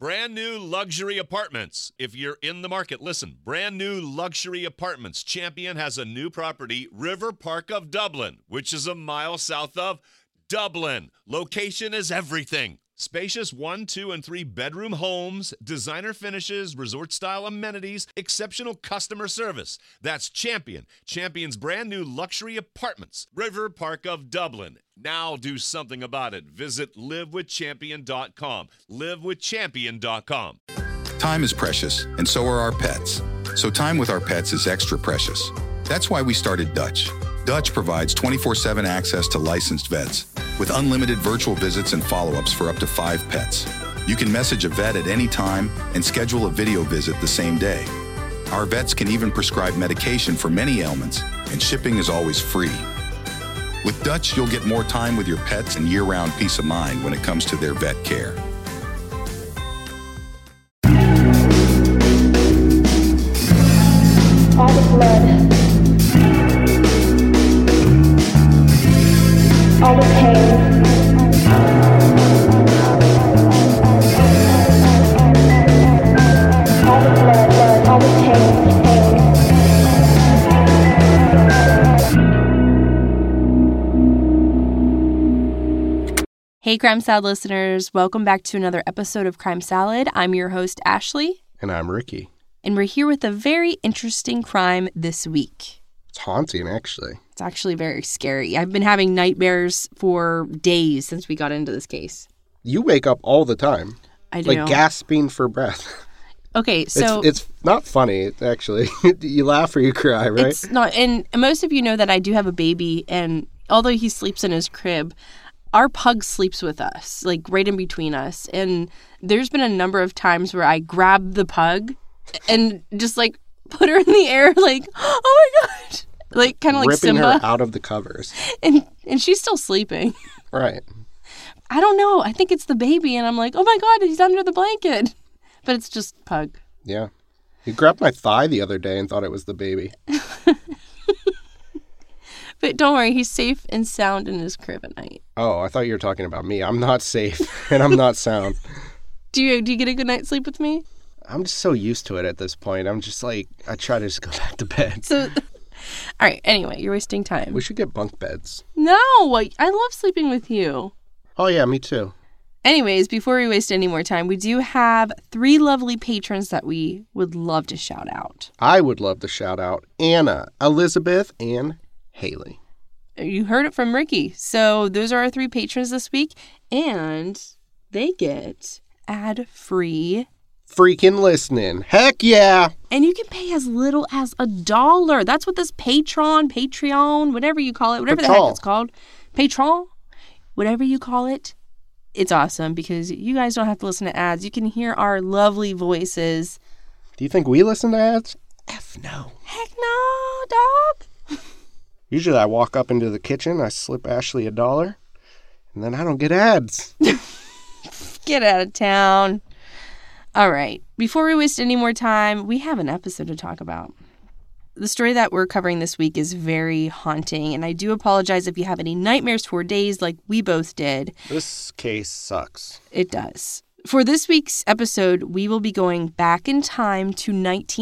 Brand new luxury apartments. If you're in the market, listen. Brand new luxury apartments. Champion has a new property, River Park of Dublin, which is a mile south of Dublin. Location is everything. Spacious 1, 2, and 3 bedroom homes, designer finishes, resort-style amenities, exceptional customer service. That's Champion. Champion's brand new luxury apartments, River Park of Dublin. Now do something about it. Visit livewithchampion.com. Livewithchampion.com. Time is precious, and so are our pets. So time with our pets is extra precious. That's why we started Dutch. Dutch provides 24/7 access to licensed vets with unlimited virtual visits and follow-ups for up to 5 pets. You can message a vet at any time and schedule a video visit the same day. Our vets can even prescribe medication for many ailments, and shipping is always free. With Dutch, you'll get more time with your pets and year-round peace of mind when it comes to their vet care. All the blood. All the pain. All the blood, all the pain. Hey, Crime Salad listeners. Welcome back to another episode of Crime Salad. I'm your host, Ashley. And I'm Ricky. And we're here with a very interesting crime this week. It's haunting, actually. It's actually very scary. I've been having nightmares for days since we got into this case. You wake up all the time. I do. Like gasping for breath. Okay, so... It's not funny, actually. You laugh or you cry, right? It's not. And most of you know that I do have a baby, and although he sleeps in his crib, our pug sleeps with us, like right in between us. And there's been a number of times where I grab the pug and just like put her in the air like, oh my God. Like kind of like ripping Simba. her out of the covers. And she's still sleeping. Right. I don't know. I think it's the baby. And I'm like, oh my God, he's under the blanket. But it's just pug. Yeah. You grabbed my thigh the other day and thought it was the baby. But don't worry, he's safe and sound in his crib at night. Oh, I thought you were talking about me. I'm not safe and I'm not sound. Do you get a good night's sleep with me? I'm just so used to it at this point. I'm just like, I try to just go back to bed. So, all right, anyway, you're wasting time. We should get bunk beds. No, I love sleeping with you. Oh, yeah, me too. Anyways, before we waste any more time, we do have 3 lovely patrons that we would love to shout out. I would love to shout out Anna, Elizabeth, and Haley. You heard it from Ricky. So those are our 3 patrons this week, and they get ad-free freaking listening. Heck yeah. And you can pay as little as $1. That's what this Patreon, whatever you call it, whatever the heck it's called. Patreon, whatever you call it. It's awesome because you guys don't have to listen to ads. You can hear our lovely voices. Do you think we listen to ads? F no. Heck no, dog. Usually I walk up into the kitchen, I slip Ashley $1, and then I don't get ads. Get out of town. All right. Before we waste any more time, we have an episode to talk about. The story that we're covering this week is very haunting, and I do apologize if you have any nightmares for days like we both did. This case sucks. It does. For this week's episode, we will be going back in time to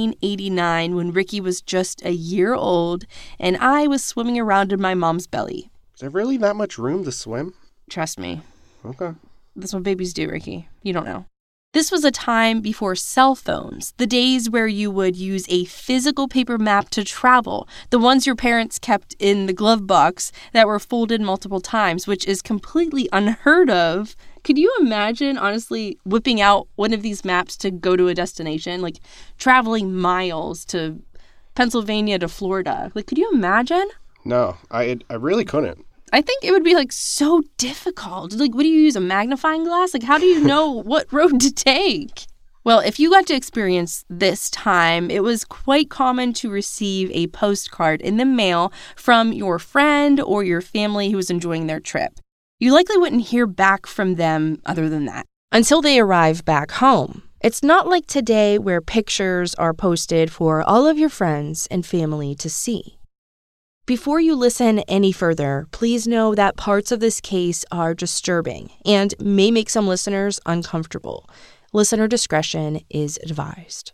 1989 when Ricky was just a year old and I was swimming around in my mom's belly. Is there really that much room to swim? Trust me. Okay. That's what babies do, Ricky. You don't know. This was a time before cell phones, the days where you would use a physical paper map to travel, the ones your parents kept in the glove box that were folded multiple times, which is completely unheard of. Could you imagine, honestly, whipping out one of these maps to go to a destination, like traveling miles to Pennsylvania to Florida? Like, could you imagine? No, I really couldn't. I think it would be, like, so difficult. Like, what do you use, a magnifying glass? Like, how do you know what road to take? Well, if you got to experience this time, it was quite common to receive a postcard in the mail from your friend or your family who was enjoying their trip. You likely wouldn't hear back from them other than that until they arrive back home. It's not like today where pictures are posted for all of your friends and family to see. Before you listen any further, please know that parts of this case are disturbing and may make some listeners uncomfortable. Listener discretion is advised.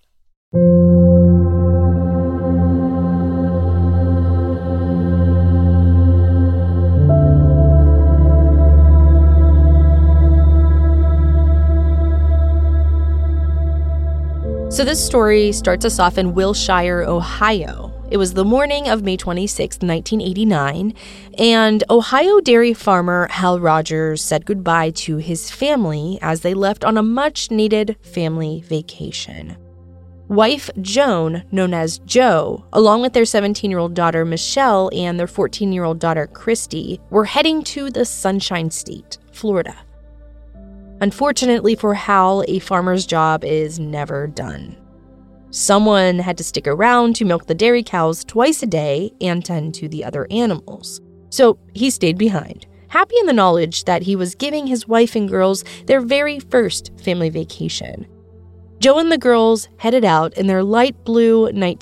So this story starts us off in Wilshire, Ohio. It was the morning of May 26, 1989, and Ohio dairy farmer Hal Rogers said goodbye to his family as they left on a much-needed family vacation. Wife Joan, known as Jo, along with their 17-year-old daughter Michelle and their 14-year-old daughter Christy, were heading to the Sunshine State, Florida. Unfortunately for Hal, a farmer's job is never done. Someone had to stick around to milk the dairy cows twice a day and tend to the other animals. So he stayed behind, happy in the knowledge that he was giving his wife and girls their very first family vacation. Jo and the girls headed out in their light blue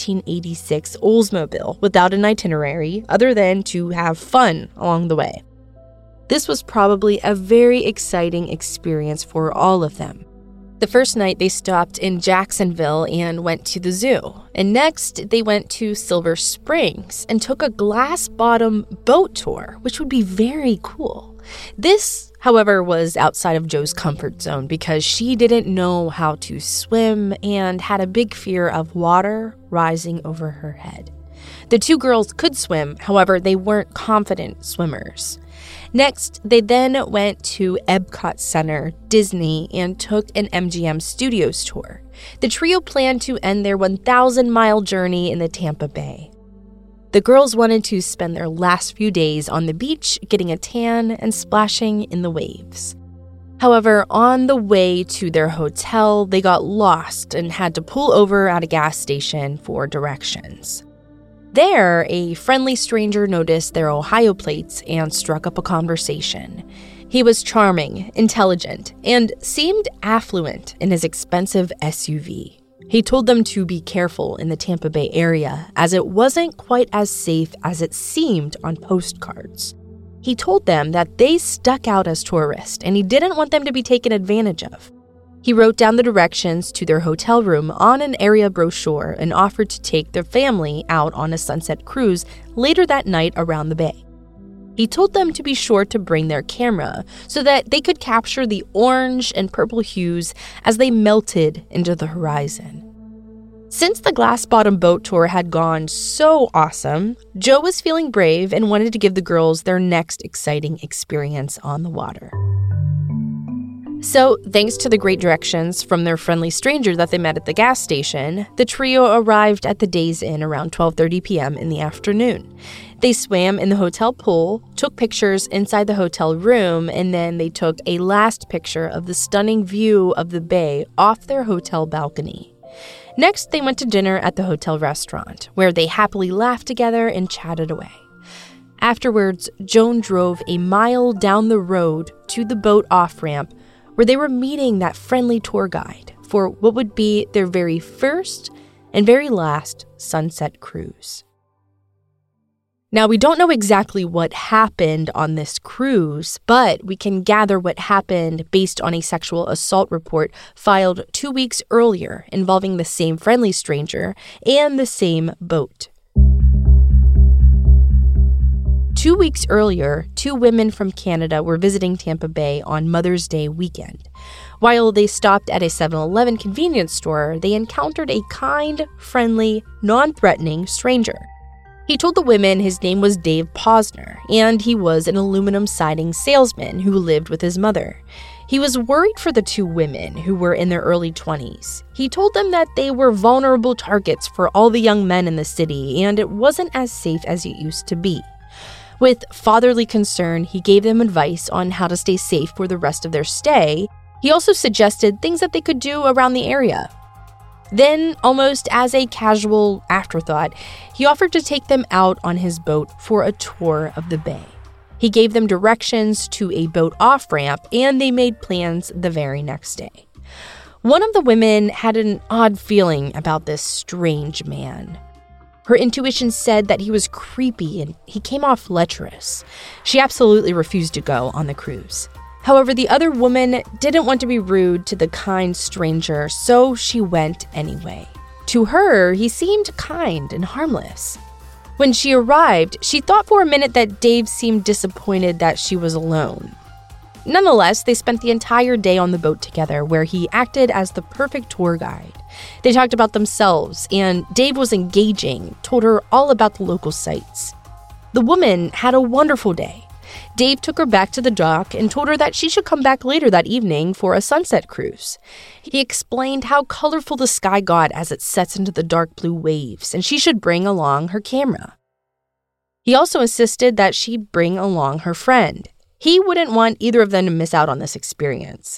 1986 Oldsmobile without an itinerary other than to have fun along the way. This was probably a very exciting experience for all of them. The first night they stopped in Jacksonville and went to the zoo. And next they went to Silver Springs and took a glass bottom boat tour, which would be very cool. This, however, was outside of Jo's comfort zone because she didn't know how to swim and had a big fear of water rising over her head. The two girls could swim, however, they weren't confident swimmers. Next, they then went to Epcot Center, Disney, and took an MGM Studios tour. The trio planned to end their 1,000-mile journey in the Tampa Bay. The girls wanted to spend their last few days on the beach, getting a tan and splashing in the waves. However, on the way to their hotel, they got lost and had to pull over at a gas station for directions. There, a friendly stranger noticed their Ohio plates and struck up a conversation. He was charming, intelligent, and seemed affluent in his expensive SUV. He told them to be careful in the Tampa Bay area, as it wasn't quite as safe as it seemed on postcards. He told them that they stuck out as tourists, and he didn't want them to be taken advantage of. He wrote down the directions to their hotel room on an area brochure and offered to take their family out on a sunset cruise later that night around the bay. He told them to be sure to bring their camera so that they could capture the orange and purple hues as they melted into the horizon. Since the glass-bottom boat tour had gone so awesome, Jo was feeling brave and wanted to give the girls their next exciting experience on the water. So, thanks to the great directions from their friendly stranger that they met at the gas station, the trio arrived at the Days Inn around 12:30 p.m. in the afternoon. They swam in the hotel pool, took pictures inside the hotel room, and then they took a last picture of the stunning view of the bay off their hotel balcony. Next, they went to dinner at the hotel restaurant, where they happily laughed together and chatted away. Afterwards, Joan drove a mile down the road to the boat off-ramp where they were meeting that friendly tour guide for what would be their very first and very last sunset cruise. Now, we don't know exactly what happened on this cruise, but we can gather what happened based on a sexual assault report filed 2 weeks earlier involving the same friendly stranger and the same boat. 2 weeks earlier, 2 women from Canada were visiting Tampa Bay on Mother's Day weekend. While they stopped at a 7-Eleven convenience store, they encountered a kind, friendly, non-threatening stranger. He told the women his name was Dave Posner, and he was an aluminum siding salesman who lived with his mother. He was worried for the 2 women, who were in their early 20s. He told them that they were vulnerable targets for all the young men in the city, and it wasn't as safe as it used to be. With fatherly concern, he gave them advice on how to stay safe for the rest of their stay. He also suggested things that they could do around the area. Then, almost as a casual afterthought, he offered to take them out on his boat for a tour of the bay. He gave them directions to a boat off-ramp, and they made plans the very next day. One of the women had an odd feeling about this strange man. Her intuition said that he was creepy and he came off lecherous. She absolutely refused to go on the cruise. However, the other woman didn't want to be rude to the kind stranger, so she went anyway. To her, he seemed kind and harmless. When she arrived, she thought for a minute that Dave seemed disappointed that she was alone. Nonetheless, they spent the entire day on the boat together, where he acted as the perfect tour guide. They talked about themselves, and Dave was engaging, told her all about the local sites. The woman had a wonderful day. Dave took her back to the dock and told her that she should come back later that evening for a sunset cruise. He explained how colorful the sky got as it sets into the dark blue waves, and she should bring along her camera. He also insisted that she bring along her friend. He wouldn't want either of them to miss out on this experience.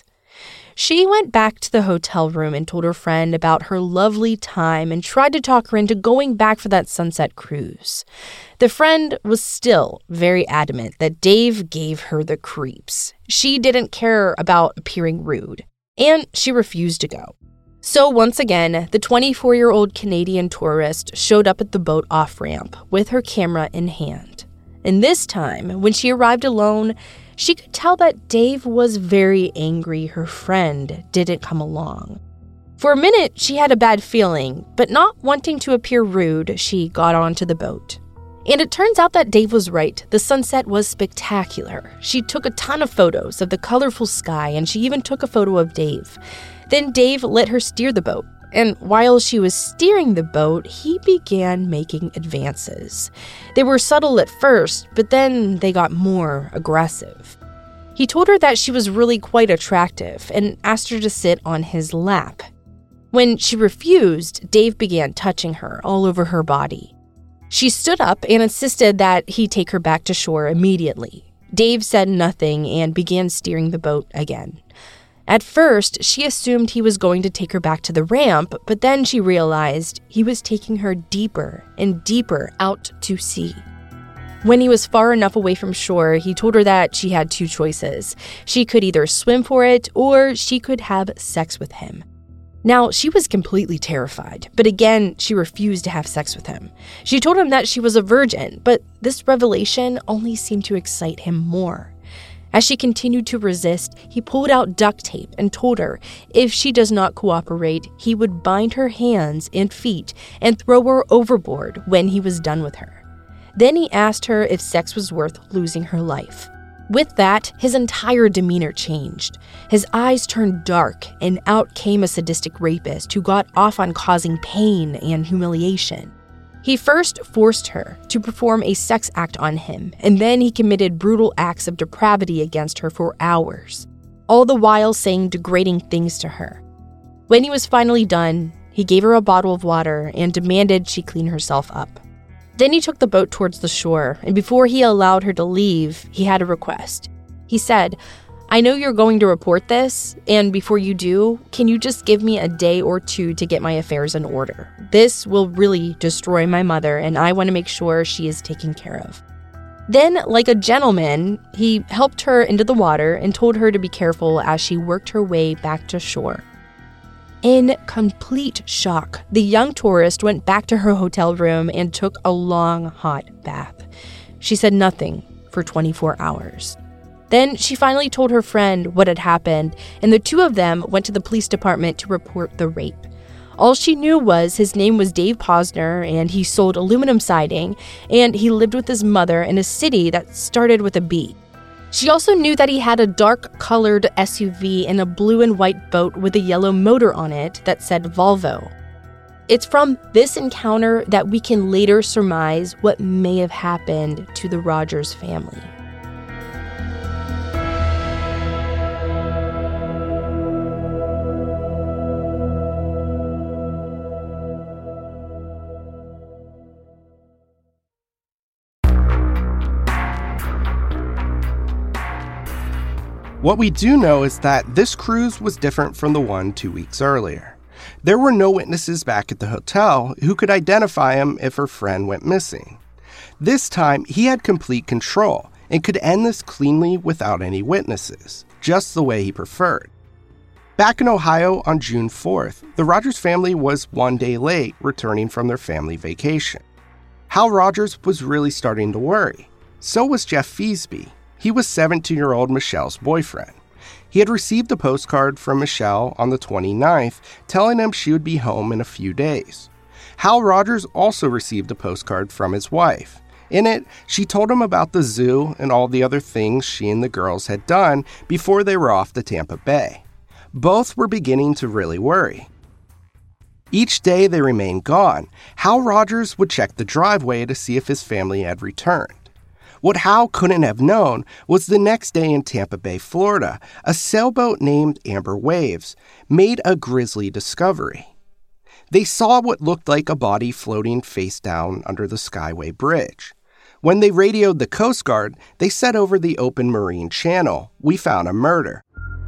She went back to the hotel room and told her friend about her lovely time and tried to talk her into going back for that sunset cruise. The friend was still very adamant that Dave gave her the creeps. She didn't care about appearing rude, and she refused to go. So once again, the 24-year-old Canadian tourist showed up at the boat off-ramp with her camera in hand. And this time, when she arrived alone, she could tell that Dave was very angry her friend didn't come along. For a minute, she had a bad feeling, but not wanting to appear rude, she got onto the boat. And it turns out that Dave was right. The sunset was spectacular. She took a ton of photos of the colorful sky, and she even took a photo of Dave. Then Dave let her steer the boat. And while she was steering the boat, he began making advances. They were subtle at first, but then they got more aggressive. He told her that she was really quite attractive and asked her to sit on his lap. When she refused, Dave began touching her all over her body. She stood up and insisted that he take her back to shore immediately. Dave said nothing and began steering the boat again. At first, she assumed he was going to take her back to the ramp, but then she realized he was taking her deeper and deeper out to sea. When he was far enough away from shore, he told her that she had two choices. She could either swim for it or she could have sex with him. Now, she was completely terrified, but again, she refused to have sex with him. She told him that she was a virgin, but this revelation only seemed to excite him more. As she continued to resist, he pulled out duct tape and told her if she does not cooperate, he would bind her hands and feet and throw her overboard when he was done with her. Then he asked her if sex was worth losing her life. With that, his entire demeanor changed. His eyes turned dark, and out came a sadistic rapist who got off on causing pain and humiliation. He first forced her to perform a sex act on him, and then he committed brutal acts of depravity against her for hours, all the while saying degrading things to her. When he was finally done, he gave her a bottle of water and demanded she clean herself up. Then he took the boat towards the shore, and before he allowed her to leave, he had a request. He said, "I know you're going to report this, and before you do, can you just give me a day or two to get my affairs in order? This will really destroy my mother, and I want to make sure she is taken care of." Then, like a gentleman, he helped her into the water and told her to be careful as she worked her way back to shore. In complete shock, the young tourist went back to her hotel room and took a long, hot bath. She said nothing for 24 hours. Then she finally told her friend what had happened, and the two of them went to the police department to report the rape. All she knew was his name was Dave Posner, and he sold aluminum siding, and he lived with his mother in a city that started with a B. She also knew that he had a dark-colored SUV and a blue and white boat with a yellow motor on it that said Volvo. It's from this encounter that we can later surmise what may have happened to the Rogers family. What we do know is that this cruise was different from the one 2 weeks earlier. There were no witnesses back at the hotel who could identify him if her friend went missing. This time, he had complete control and could end this cleanly without any witnesses, just the way he preferred. Back in Ohio on June 4th, the Rogers family was 1 day late returning from their family vacation. Hal Rogers was really starting to worry. So was Jeff Feasby. He was 17-year-old Michelle's boyfriend. He had received a postcard from Michelle on the 29th telling him she would be home in a few days. Hal Rogers also received a postcard from his wife. In it, she told him about the zoo and all the other things she and the girls had done before they were off to Tampa Bay. Both were beginning to really worry. Each day they remained gone, Hal Rogers would check the driveway to see if his family had returned. What Hal couldn't have known was the next day in Tampa Bay, Florida, a sailboat named Amber Waves made a grisly discovery. They saw what looked like a body floating face down under the Skyway Bridge. When they radioed the Coast Guard, they said over the open marine channel, "We found a murder."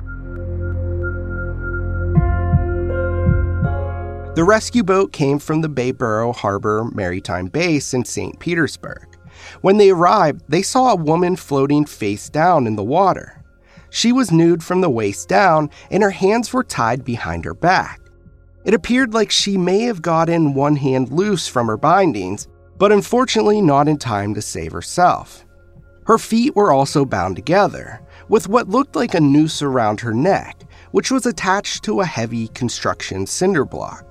The rescue boat came from the Bayboro Harbor Maritime Base in St. Petersburg. When they arrived, they saw a woman floating face down in the water. She was nude from the waist down, and her hands were tied behind her back. It appeared like she may have gotten one hand loose from her bindings, but unfortunately not in time to save herself. Her feet were also bound together, with what looked like a noose around her neck, which was attached to a heavy construction cinder block.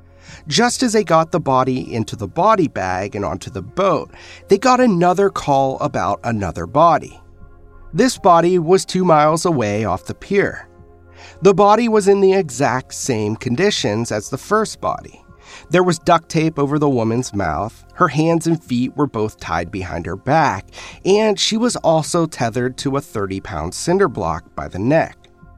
Just as they got the body into the body bag and onto the boat, they got another call about another body. This body was 2 miles away off the pier. The body was in the exact same conditions as the first body. There was duct tape over the woman's mouth, her hands and feet were both tied behind her back, and she was also tethered to a 30-pound cinder block by the neck.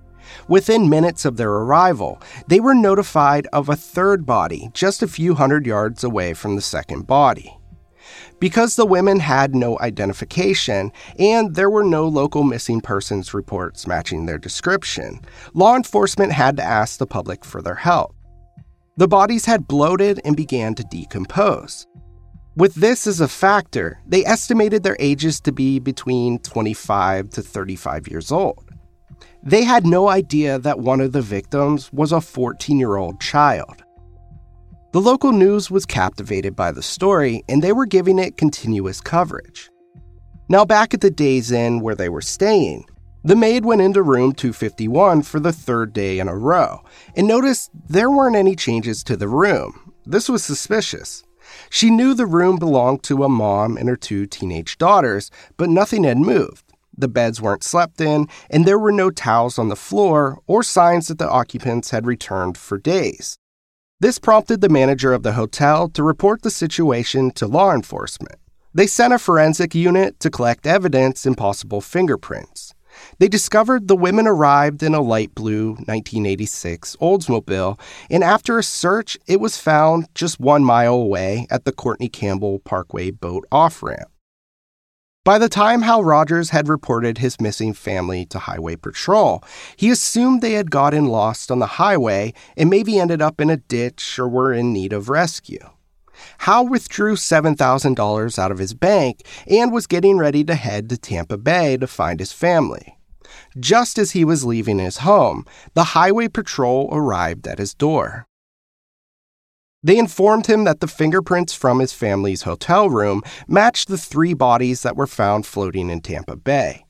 Within minutes of their arrival, they were notified of a third body just a few hundred yards away from the second body. Because the women had no identification and there were no local missing persons reports matching their description, law enforcement had to ask the public for their help. The bodies had bloated and began to decompose. With this as a factor, they estimated their ages to be between 25 to 35 years old. They had no idea that one of the victims was a 14-year-old child. The local news was captivated by the story, and they were giving it continuous coverage. Now back at the Days Inn where they were staying, the maid went into room 251 for the third day in a row and noticed there weren't any changes to the room. This was suspicious. She knew the room belonged to a mom and her 2 teenage daughters, but nothing had moved. The beds weren't slept in, and there were no towels on the floor or signs that the occupants had returned for days. This prompted the manager of the hotel to report the situation to law enforcement. They sent a forensic unit to collect evidence and possible fingerprints. They discovered the women arrived in a light blue 1986 Oldsmobile, and after a search, it was found just 1 mile away at the Courtney Campbell Parkway boat off-ramp. By the time Hal Rogers had reported his missing family to Highway Patrol, he assumed they had gotten lost on the highway and maybe ended up in a ditch or were in need of rescue. Hal withdrew $7,000 out of his bank and was getting ready to head to Tampa Bay to find his family. Just as he was leaving his home, the Highway Patrol arrived at his door. They informed him that the fingerprints from his family's hotel room matched the 3 bodies that were found floating in Tampa Bay.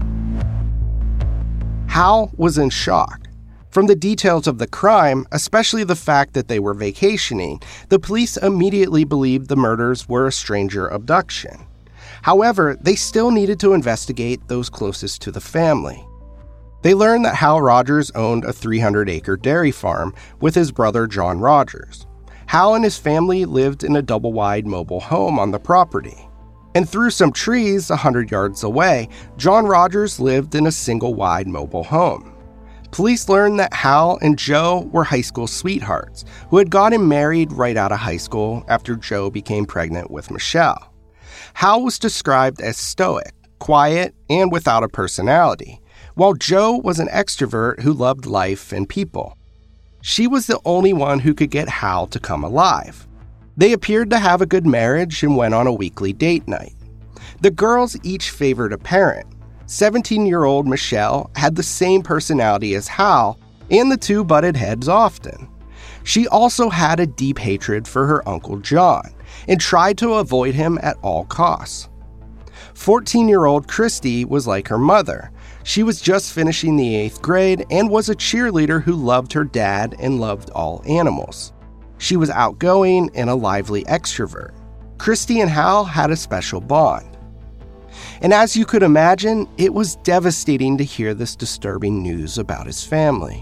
Hal was in shock. From the details of the crime, especially the fact that they were vacationing, the police immediately believed the murders were a stranger abduction. However, they still needed to investigate those closest to the family. They learned that Hal Rogers owned a 300-acre dairy farm with his brother John Rogers. Hal and his family lived in a double-wide mobile home on the property. And through some trees 100 yards away, John Rogers lived in a single-wide mobile home. Police learned that Hal and Joe were high school sweethearts who had gotten married right out of high school after Joe became pregnant with Michelle. Hal was described as stoic, quiet, and without a personality, while Joe was an extrovert who loved life and people. She was the only one who could get Hal to come alive. They appeared to have a good marriage and went on a weekly date night. The girls each favored a parent. 17-year-old Michelle had the same personality as Hal, and the two butted heads often. She also had a deep hatred for her Uncle John and tried to avoid him at all costs. 14-year-old Christy was like her mother. She was just finishing the 8th grade and was a cheerleader who loved her dad and loved all animals. She was outgoing and a lively extrovert. Christy and Hal had a special bond. And as you could imagine, it was devastating to hear this disturbing news about his family.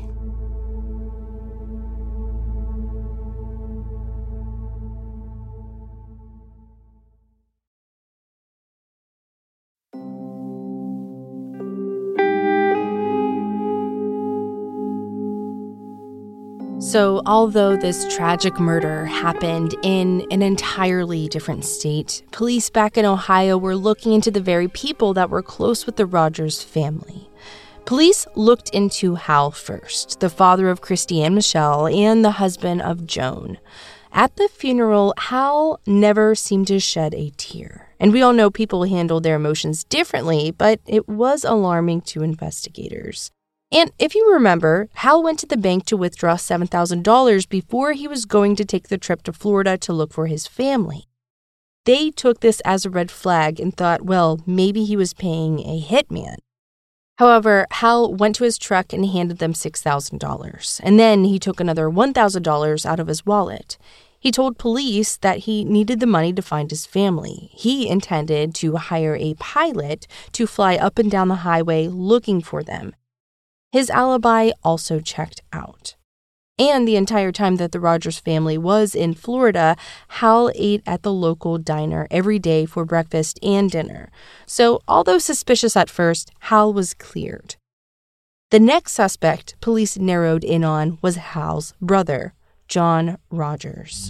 So, although this tragic murder happened in an entirely different state, police back in Ohio were looking into the very people that were close with the Rogers family. Police looked into Hal first, the father of Christy and Michelle and the husband of Joan. At the funeral, Hal never seemed to shed a tear. And we all know people handle their emotions differently, but it was alarming to investigators. And if you remember, Hal went to the bank to withdraw $7,000 before he was going to take the trip to Florida to look for his family. They took this as a red flag and thought, well, maybe he was paying a hitman. However, Hal went to his truck and handed them $6,000, and then he took another $1,000 out of his wallet. He told police that he needed the money to find his family. He intended to hire a pilot to fly up and down the highway looking for them. His alibi also checked out. And the entire time that the Rogers family was in Florida, Hal ate at the local diner every day for breakfast and dinner. So, although suspicious at first, Hal was cleared. The next suspect police narrowed in on was Hal's brother, John Rogers.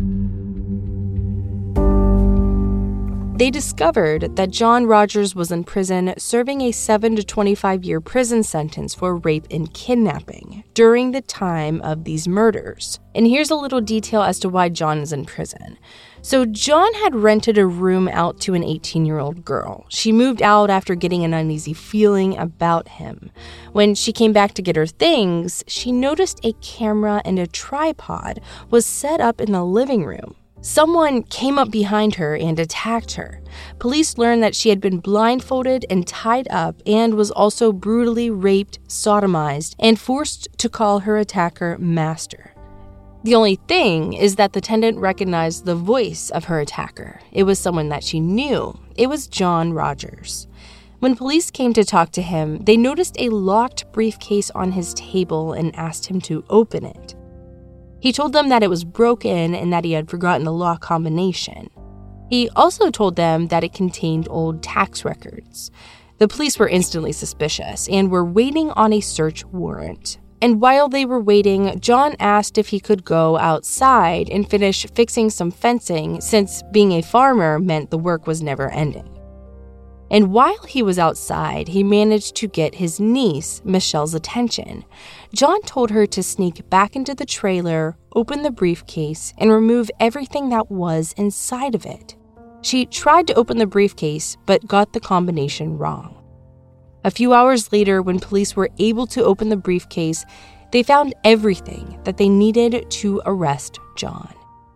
They discovered that John Rogers was in prison serving a 7 to 25-year prison sentence for rape and kidnapping during the time of these murders. And here's a little detail as to why John is in prison. So John had rented a room out to an 18-year-old girl. She moved out after getting an uneasy feeling about him. When she came back to get her things, she noticed a camera and a tripod was set up in the living room. Someone came up behind her and attacked her. Police learned that she had been blindfolded and tied up and was also brutally raped, sodomized, and forced to call her attacker master. The only thing is that the attendant recognized the voice of her attacker. It was someone that she knew. It was John Rogers. When police came to talk to him, they noticed a locked briefcase on his table and asked him to open it. He told them that it was broken and that he had forgotten the lock combination. He also told them that it contained old tax records. The police were instantly suspicious and were waiting on a search warrant. And while they were waiting, John asked if he could go outside and finish fixing some fencing, since being a farmer meant the work was never ending. And while he was outside, he managed to get his niece, Michelle's, attention. John told her to sneak back into the trailer, open the briefcase, and remove everything that was inside of it. She tried to open the briefcase, but got the combination wrong. A few hours later, when police were able to open the briefcase, they found everything that they needed to arrest John.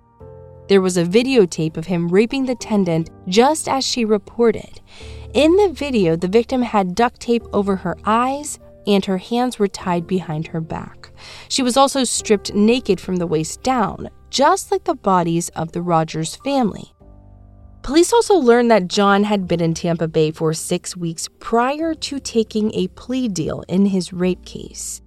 There was a videotape of him raping the attendant just as she reported. In the video, the victim had duct tape over her eyes and her hands were tied behind her back. She was also stripped naked from the waist down, just like the bodies of the Rogers family. Police also learned that John had been in Tampa Bay for 6 weeks prior to taking a plea deal in his rape case.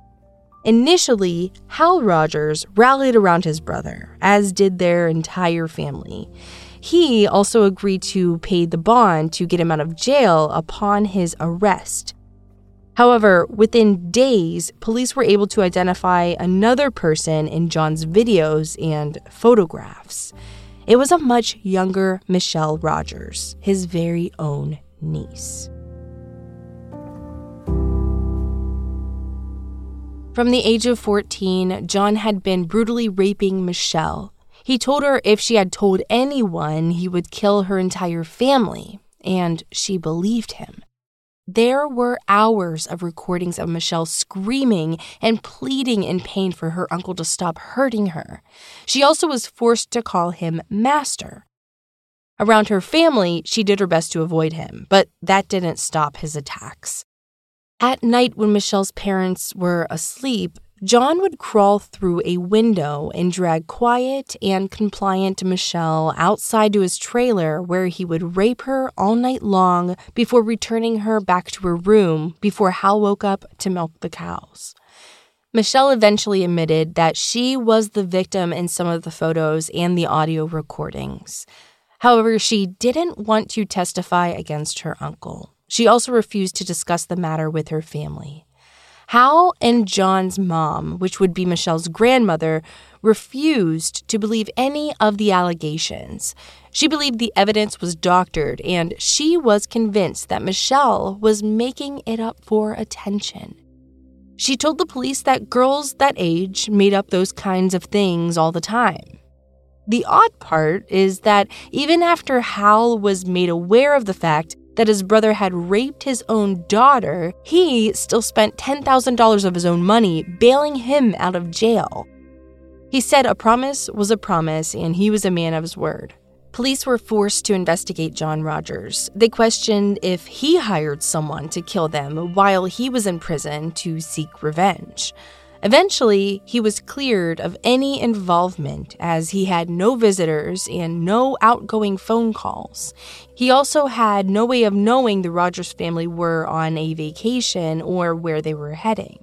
Initially, Hal Rogers rallied around his brother, as did their entire family. He also agreed to pay the bond to get him out of jail upon his arrest. However, within days, police were able to identify another person in John's videos and photographs. It was a much younger Michelle Rogers, his very own niece. From the age of 14, John had been brutally raping Michelle. He told her if she had told anyone, he would kill her entire family, and she believed him. There were hours of recordings of Michelle screaming and pleading in pain for her uncle to stop hurting her. She also was forced to call him master. Around her family, she did her best to avoid him, but that didn't stop his attacks. At night, when Michelle's parents were asleep, John would crawl through a window and drag quiet and compliant Michelle outside to his trailer, where he would rape her all night long before returning her back to her room before Hal woke up to milk the cows. Michelle eventually admitted that she was the victim in some of the photos and the audio recordings. However, she didn't want to testify against her uncle. She also refused to discuss the matter with her family. Hal and John's mom, which would be Michelle's grandmother, refused to believe any of the allegations. She believed the evidence was doctored, and she was convinced that Michelle was making it up for attention. She told the police that girls that age made up those kinds of things all the time. The odd part is that even after Hal was made aware of the fact that his brother had raped his own daughter, he still spent $10,000 of his own money bailing him out of jail. He said a promise was a promise, and he was a man of his word. Police were forced to investigate John Rogers. They questioned if he hired someone to kill them while he was in prison to seek revenge. Eventually, he was cleared of any involvement as he had no visitors and no outgoing phone calls. He also had no way of knowing the Rogers family were on a vacation or where they were heading.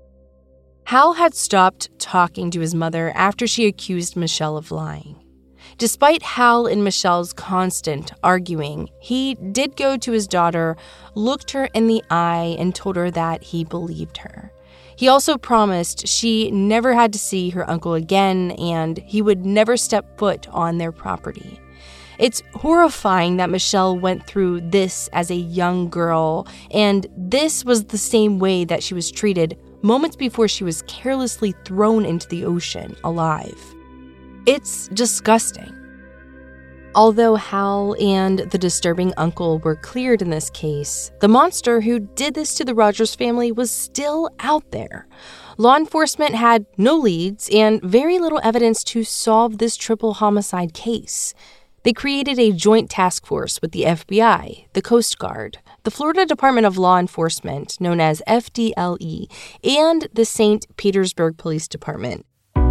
Hal had stopped talking to his mother after she accused Michelle of lying. Despite Hal and Michelle's constant arguing, he did go to his daughter, looked her in the eye, and told her that he believed her. He also promised she never had to see her uncle again, and he would never step foot on their property. It's horrifying that Michelle went through this as a young girl, and this was the same way that she was treated moments before she was carelessly thrown into the ocean alive. It's disgusting. Although Hal and the disturbing uncle were cleared in this case, the monster who did this to the Rogers family was still out there. Law enforcement had no leads and very little evidence to solve this triple homicide case. They created a joint task force with the FBI, the Coast Guard, the Florida Department of Law Enforcement, known as FDLE, and the St. Petersburg Police Department.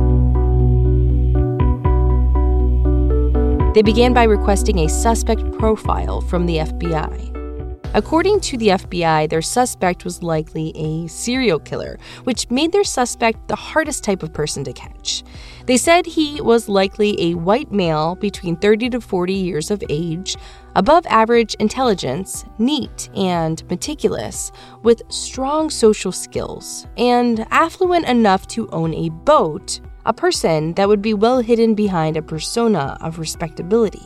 They began by requesting a suspect profile from the FBI. According to the FBI, their suspect was likely a serial killer, which made their suspect the hardest type of person to catch. They said he was likely a white male between 30 to 40 years of age, above average intelligence, neat and meticulous, with strong social skills, and affluent enough to own a boat, a person that would be well hidden behind a persona of respectability.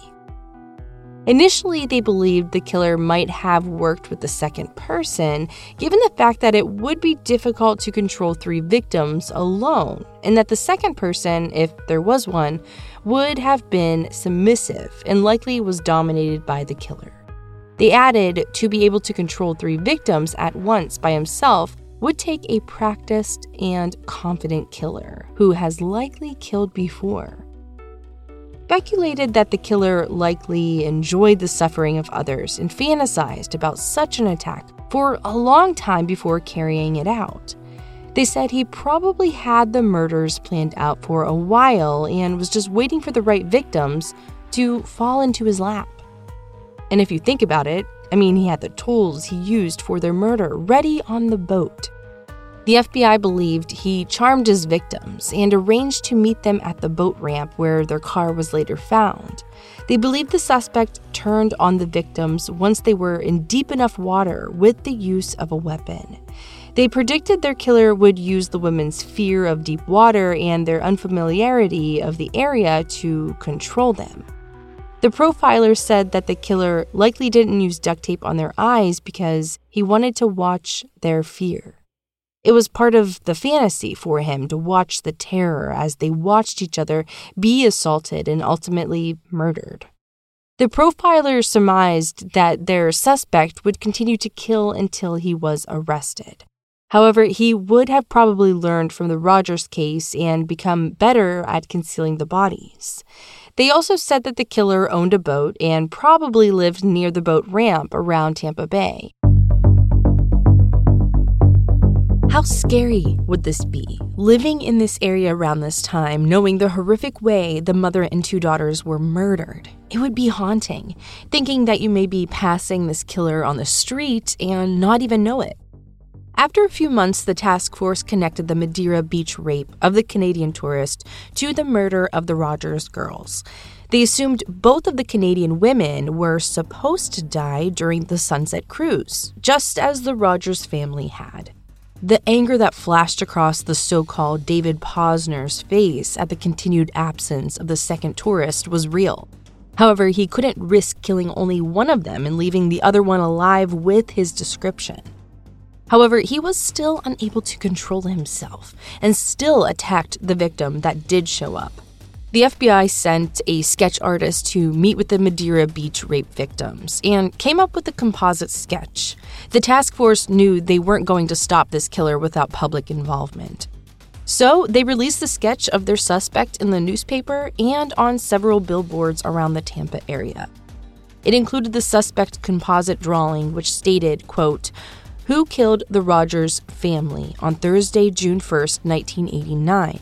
Initially, they believed the killer might have worked with the second person, given the fact that it would be difficult to control 3 victims alone, and that the second person, if there was one, would have been submissive and likely was dominated by the killer. They added to be able to control 3 victims at once by himself would take a practiced and confident killer who has likely killed before. Speculated that the killer likely enjoyed the suffering of others and fantasized about such an attack for a long time before carrying it out. They said he probably had the murders planned out for a while and was just waiting for the right victims to fall into his lap. And if you think about it, he had the tools he used for their murder ready on the boat. The FBI believed he charmed his victims and arranged to meet them at the boat ramp where their car was later found. They believed the suspect turned on the victims once they were in deep enough water with the use of a weapon. They predicted their killer would use the women's fear of deep water and their unfamiliarity of the area to control them. The profiler said that the killer likely didn't use duct tape on their eyes because he wanted to watch their fear. It was part of the fantasy for him to watch the terror as they watched each other be assaulted and ultimately murdered. The profiler surmised that their suspect would continue to kill until he was arrested. However, he would have probably learned from the Rogers case and become better at concealing the bodies. They also said that the killer owned a boat and probably lived near the boat ramp around Tampa Bay. How scary would this be, living in this area around this time, knowing the horrific way the mother and 2 daughters were murdered? It would be haunting, thinking that you may be passing this killer on the street and not even know it. After a few months, the task force connected the Madeira Beach rape of the Canadian tourist to the murder of the Rogers girls. They assumed both of the Canadian women were supposed to die during the Sunset Cruise, just as the Rogers family had. The anger that flashed across the so-called David Posner's face at the continued absence of the second tourist was real. However, he couldn't risk killing only one of them and leaving the other one alive with his description. However, he was still unable to control himself and still attacked the victim that did show up. The FBI sent a sketch artist to meet with the Madeira Beach rape victims and came up with a composite sketch. The task force knew they weren't going to stop this killer without public involvement. So they released the sketch of their suspect in the newspaper and on several billboards around the Tampa area. It included the suspect composite drawing, which stated, quote, "Who killed the Rogers family on Thursday, June 1st, 1989?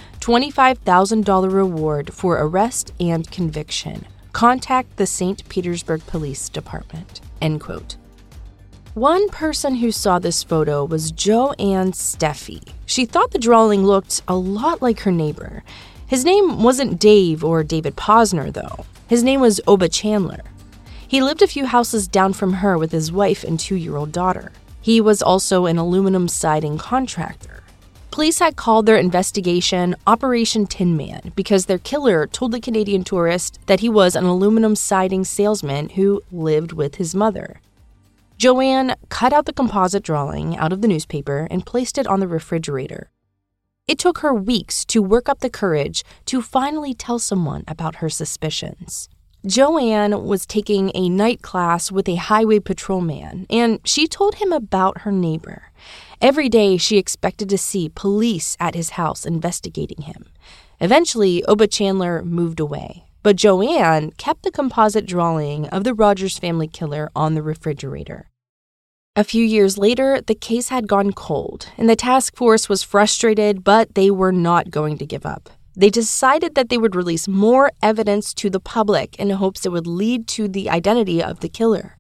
$25,000 reward for arrest and conviction. Contact the St. Petersburg Police Department." End quote. One person who saw this photo was Joanne Steffi. She thought the drawing looked a lot like her neighbor. His name wasn't Dave or David Posner, though. His name was Oba Chandler. He lived a few houses down from her with his wife and 2-year-old daughter. He was also an aluminum siding contractor. Police had called their investigation Operation Tin Man because their killer told the Canadian tourist that he was an aluminum siding salesman who lived with his mother. Joanne cut out the composite drawing out of the newspaper and placed it on the refrigerator. It took her weeks to work up the courage to finally tell someone about her suspicions. Joanne was taking a night class with a highway patrolman, and she told him about her neighbor. Every day, she expected to see police at his house investigating him. Eventually, Oba Chandler moved away, but Joanne kept the composite drawing of the Rogers family killer on the refrigerator. A few years later, the case had gone cold, and the task force was frustrated, but they were not going to give up. They decided that they would release more evidence to the public in hopes it would lead to the identity of the killer.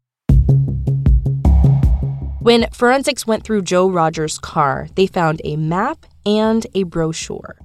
When forensics went through Joe Rogers' car, they found a map and a brochure.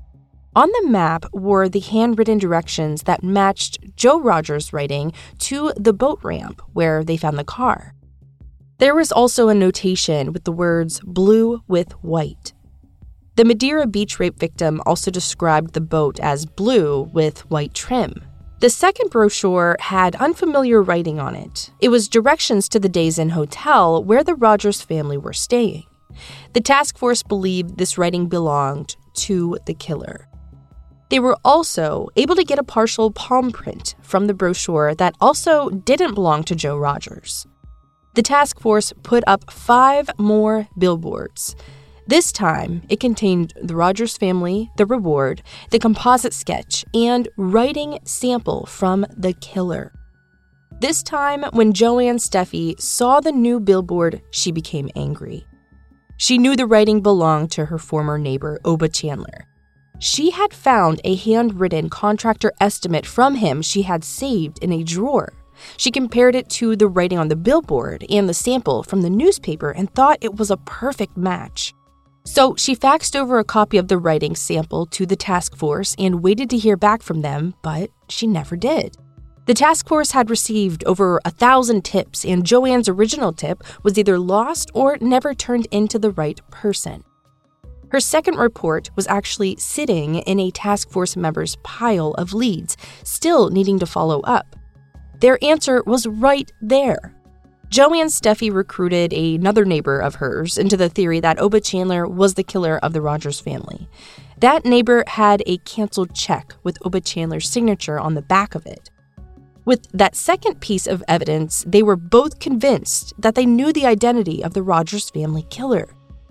On the map were the handwritten directions that matched Joe Rogers' writing to the boat ramp where they found the car. There was also a notation with the words blue with white. The Madeira Beach rape victim also described the boat as blue with white trim. The second brochure had unfamiliar writing on it. It was directions to the Days Inn Hotel where the Rogers family were staying. The task force believed this writing belonged to the killer. They were also able to get a partial palm print from the brochure that also didn't belong to Joe Rogers. The task force put up 5 more billboards. This time, it contained the Rogers family, the reward, the composite sketch, and writing sample from the killer. This time, when Joanne Steffi saw the new billboard, she became angry. She knew the writing belonged to her former neighbor, Oba Chandler. She had found a handwritten contractor estimate from him she had saved in a drawer. She compared it to the writing on the billboard and the sample from the newspaper and thought it was a perfect match. So she faxed over a copy of the writing sample to the task force and waited to hear back from them, but she never did. The task force had received over 1,000 tips, and Joanne's original tip was either lost or never turned into the right person. Her second report was actually sitting in a task force member's pile of leads, still needing to follow up. Their answer was right there. Joanne Steffi recruited another neighbor of hers into the theory that Oba Chandler was the killer of the Rogers family. That neighbor had a canceled check with Oba Chandler's signature on the back of it. With that second piece of evidence, they were both convinced that they knew the identity of the Rogers family killer.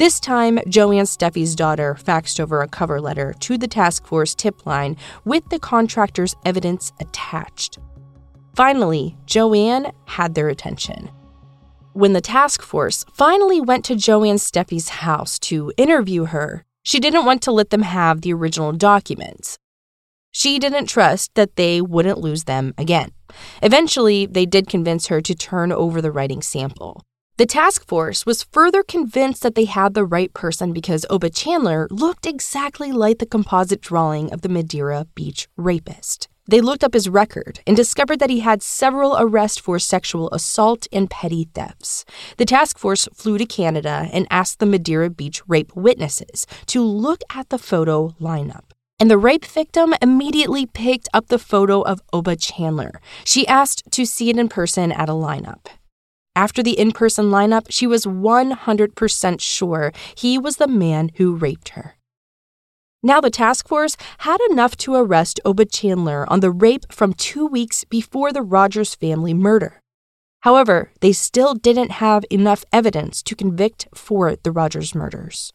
This time, Joanne Steffi's daughter faxed over a cover letter to the task force tip line with the contractor's evidence attached. Finally, Joanne had their attention. When the task force finally went to Joanne Steffi's house to interview her, she didn't want to let them have the original documents. She didn't trust that they wouldn't lose them again. Eventually, they did convince her to turn over the writing sample. The task force was further convinced that they had the right person because Oba Chandler looked exactly like the composite drawing of the Madeira Beach rapist. They looked up his record and discovered that he had several arrests for sexual assault and petty thefts. The task force flew to Canada and asked the Madeira Beach rape witnesses to look at the photo lineup. And the rape victim immediately picked up the photo of Oba Chandler. She asked to see it in person at a lineup. After the in-person lineup, she was 100% sure he was the man who raped her. Now the task force had enough to arrest Oba Chandler on the rape from 2 weeks before the Rogers family murder. However, they still didn't have enough evidence to convict for the Rogers murders.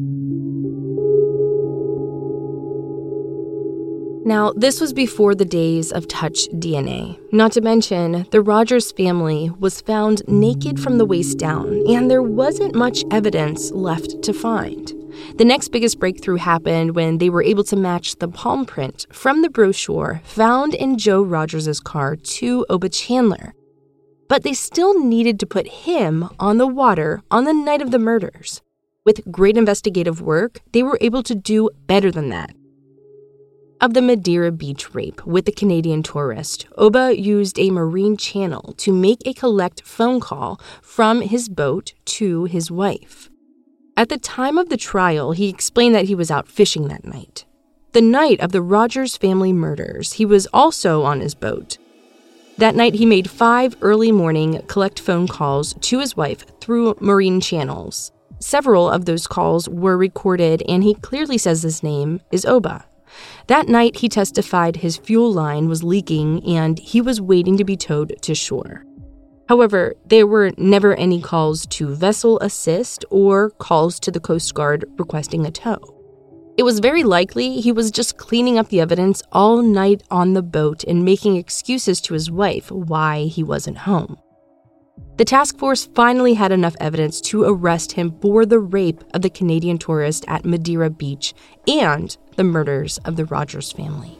Now, this was before the days of touch DNA. Not to mention, the Rogers family was found naked from the waist down, and there wasn't much evidence left to find. The next biggest breakthrough happened when they were able to match the palm print from the brochure found in Joe Rogers' car to Oba Chandler. But they still needed to put him on the water on the night of the murders. With great investigative work, they were able to do better than that. Of the Madeira Beach rape with the Canadian tourist, Oba used a marine channel to make a collect phone call from his boat to his wife. At the time of the trial, he explained that he was out fishing that night. The night of the Rogers family murders, he was also on his boat. That night, he made 5 early morning collect phone calls to his wife through marine channels. Several of those calls were recorded, and he clearly says his name is Oba. That night, he testified his fuel line was leaking and he was waiting to be towed to shore. However, there were never any calls to vessel assist or calls to the Coast Guard requesting a tow. It was very likely he was just cleaning up the evidence all night on the boat and making excuses to his wife why he wasn't home. The task force finally had enough evidence to arrest him for the rape of the Canadian tourist at Madeira Beach and the murders of the Rogers family.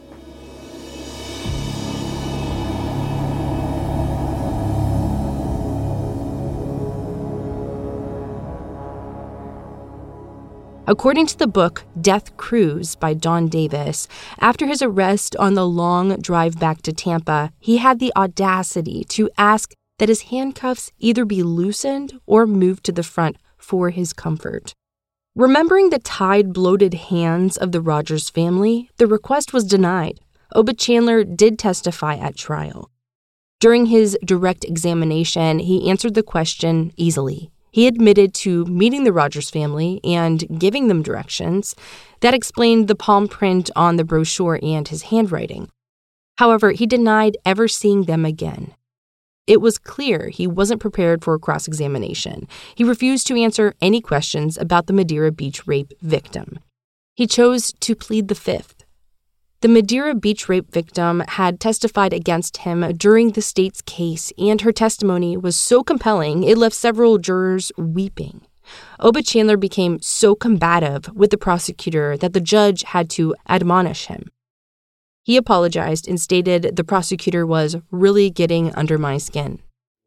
According to the book Death Cruise by Don Davis, after his arrest on the long drive back to Tampa, he had the audacity to ask that his handcuffs either be loosened or moved to the front for his comfort. Remembering the tied, bloated hands of the Rogers family, the request was denied. Oba Chandler did testify at trial. During his direct examination, he answered the question easily. He admitted to meeting the Rogers family and giving them directions. That explained the palm print on the brochure and his handwriting. However, he denied ever seeing them again. It was clear he wasn't prepared for a cross-examination. He refused to answer any questions about the Madeira Beach rape victim. He chose to plead the fifth. The Madeira Beach rape victim had testified against him during the state's case, and her testimony was so compelling it left several jurors weeping. Oba Chandler became so combative with the prosecutor that the judge had to admonish him. He apologized and stated the prosecutor was really getting under my skin.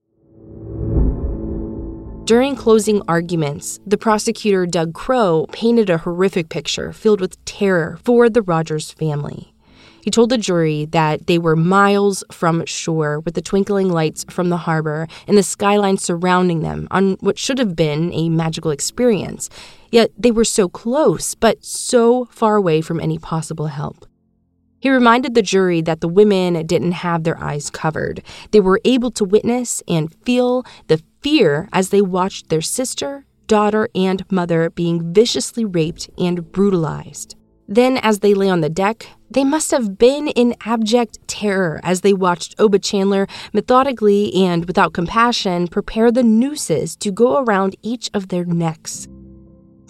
During closing arguments, the prosecutor, Doug Crow, painted a horrific picture filled with terror for the Rogers family. He told the jury that they were miles from shore with the twinkling lights from the harbor and the skyline surrounding them on what should have been a magical experience. Yet they were so close, but so far away from any possible help. He reminded the jury that the women didn't have their eyes covered. They were able to witness and feel the fear as they watched their sister, daughter, and mother being viciously raped and brutalized. Then, as they lay on the deck, they must have been in abject terror as they watched Oba Chandler methodically and without compassion prepare the nooses to go around each of their necks.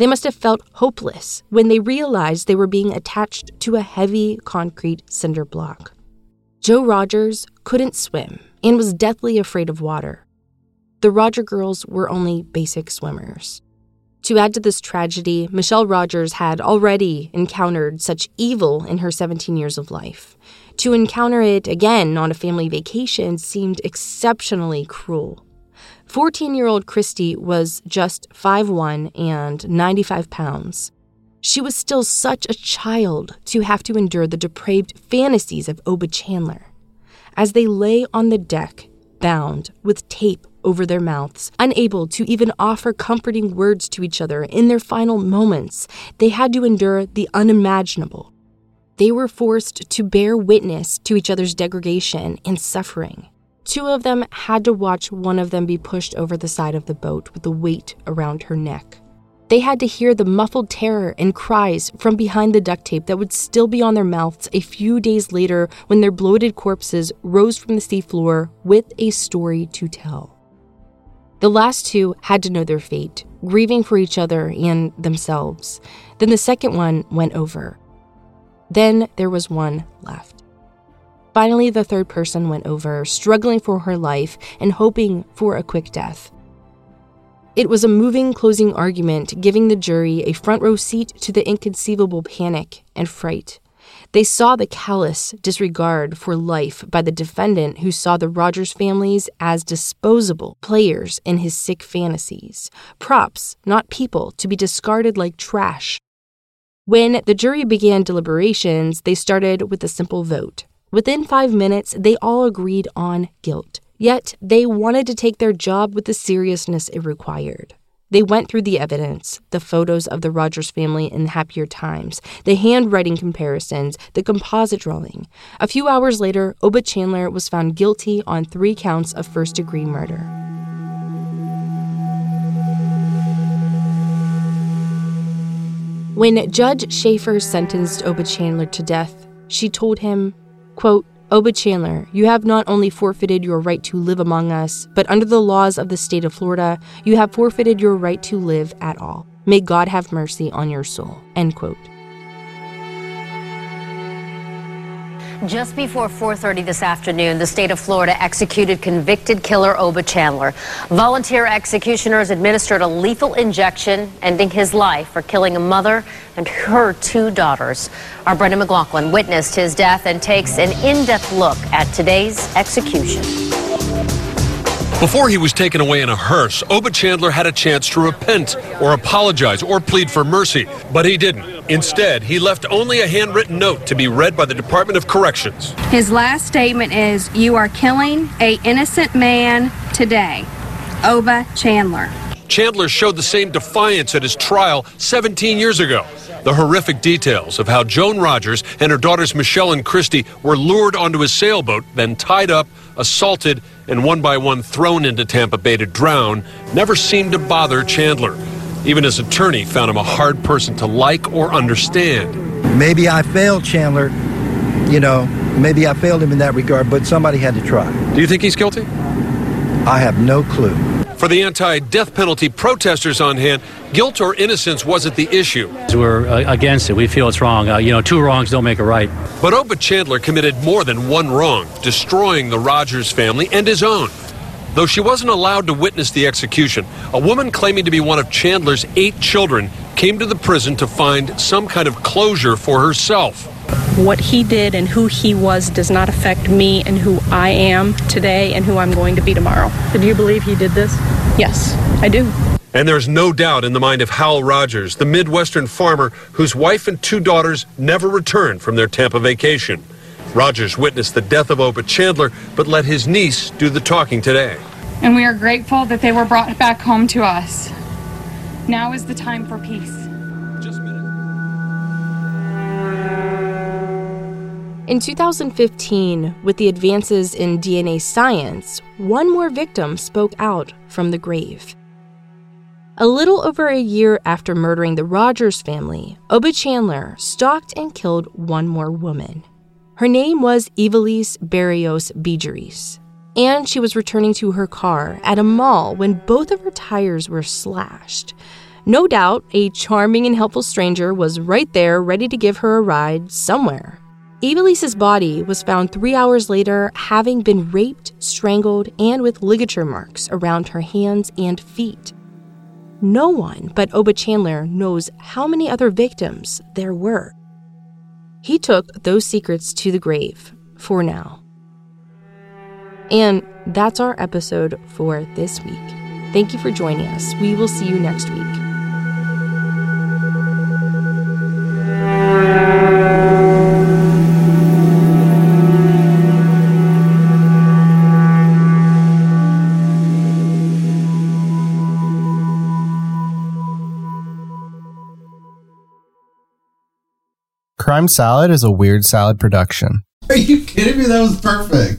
They must have felt hopeless when they realized they were being attached to a heavy concrete cinder block. Joe Rogers couldn't swim and was deathly afraid of water. The Roger girls were only basic swimmers. To add to this tragedy, Michelle Rogers had already encountered such evil in her 17 years of life. To encounter it again on a family vacation seemed exceptionally cruel. 14-year-old Christy was just 5'1" and 95 pounds. She was still such a child to have to endure the depraved fantasies of Oba Chandler. As they lay on the deck, bound with tape over their mouths, unable to even offer comforting words to each other in their final moments, they had to endure the unimaginable. They were forced to bear witness to each other's degradation and suffering. 2 of them had to watch one of them be pushed over the side of the boat with the weight around her neck. They had to hear the muffled terror and cries from behind the duct tape that would still be on their mouths a few days later when their bloated corpses rose from the seafloor with a story to tell. The last 2 had to know their fate, grieving for each other and themselves. Then the second one went over. Then there was one left. Finally, the third person went over, struggling for her life and hoping for a quick death. It was a moving closing argument, giving the jury a front row seat to the inconceivable panic and fright. They saw the callous disregard for life by the defendant, who saw the Rogers families as disposable players in his sick fantasies, props, not people, to be discarded like trash. When the jury began deliberations, they started with a simple vote. Within 5 minutes, they all agreed on guilt. Yet, they wanted to take their job with the seriousness it required. They went through the evidence, the photos of the Rogers family in happier times, the handwriting comparisons, the composite drawing. A few hours later, Oba Chandler was found guilty on 3 counts of first-degree murder. When Judge Schaefer sentenced Oba Chandler to death, she told him, quote, "Oba Chandler, you have not only forfeited your right to live among us, but under the laws of the state of Florida, you have forfeited your right to live at all. May God have mercy on your soul." End quote. Just before 4:30 this afternoon, the state of Florida executed convicted killer Oba Chandler. Volunteer executioners administered a lethal injection, ending his life for killing a mother and her 2 daughters. Our Brendan McLaughlin witnessed his death and takes an in-depth look at today's execution. Before he was taken away in a hearse, Oba Chandler had a chance to repent or apologize or plead for mercy, but he didn't. Instead, he left only a handwritten note to be read by the Department of Corrections. His last statement is, "You are killing an innocent man today. Oba Chandler." Chandler showed the same defiance at his trial 17 years ago. The horrific details of how Joan Rogers and her daughters Michelle and Christy were lured onto his sailboat, then tied up, assaulted, and one by one thrown into Tampa Bay to drown never seemed to bother Chandler. Even his attorney found him a hard person to like or understand. Maybe I failed Chandler, maybe I failed him in that regard, but somebody had to try. Do you think he's guilty? I have no clue. For the anti-death penalty protesters on hand, guilt or innocence wasn't the issue. We're against it. We feel it's wrong. 2 wrongs don't make a right. But Oba Chandler committed more than one wrong, destroying the Rogers family and his own. Though she wasn't allowed to witness the execution, a woman claiming to be one of Chandler's 8 children came to the prison to find some kind of closure for herself. What he did and who he was does not affect me and who I am today and who I'm going to be tomorrow. So do you believe he did this? Yes, I do. And there's no doubt in the mind of Hal Rogers, the Midwestern farmer whose wife and 2 daughters never returned from their Tampa vacation. Rogers witnessed the death of Oba Chandler, but let his niece do the talking today. And we are grateful that they were brought back home to us. Now is the time for peace. In 2015, with the advances in DNA science, one more victim spoke out from the grave. A little over a year after murdering the Rogers family, Oba Chandler stalked and killed one more woman. Her name was Ivelisse Barrios Bijaris, and she was returning to her car at a mall when both of her tires were slashed. No doubt, a charming and helpful stranger was right there ready to give her a ride somewhere. Eva-Lisa's body was found 3 hours later, having been raped, strangled, and with ligature marks around her hands and feet. No one but Oba Chandler knows how many other victims there were. He took those secrets to the grave, for now. And that's our episode for this week. Thank you for joining us. We will see you next week. Crime Salad is a Weird Salad production. Are you kidding me? That was perfect.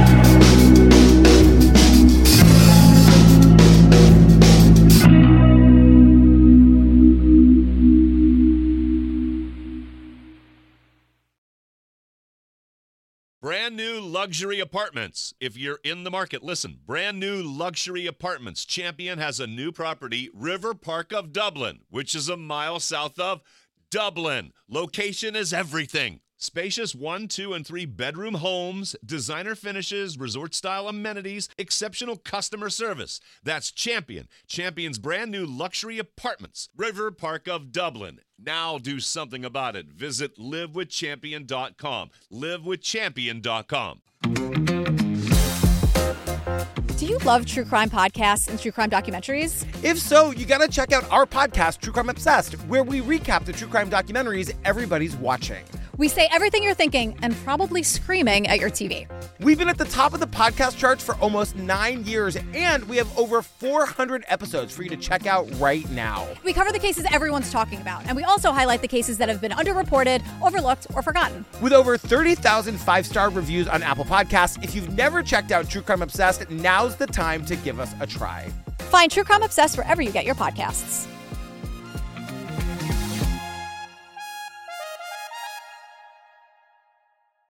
Brand new luxury apartments. If you're in the market, listen. Brand new luxury apartments. Champion has a new property, River Park of Dublin, which is a mile south of Dublin. Location is everything. Spacious 1, 2, and 3 bedroom homes, designer finishes, resort-style amenities, exceptional customer service. That's Champion. Champion's brand new luxury apartments, River Park of Dublin. Now do something about it. Visit livewithchampion.com. livewithchampion.com. Do you love true crime podcasts and true crime documentaries? If so, you gotta check out our podcast, True Crime Obsessed, where we recap the true crime documentaries everybody's watching. We say everything you're thinking and probably screaming at your TV. We've been at the top of the podcast charts for almost 9 years, and we have over 400 episodes for you to check out right now. We cover the cases everyone's talking about, and we also highlight the cases that have been underreported, overlooked, or forgotten. With over 30,000 5-star reviews on Apple Podcasts, if you've never checked out True Crime Obsessed, now's the time to give us a try. Find True Crime Obsessed wherever you get your podcasts.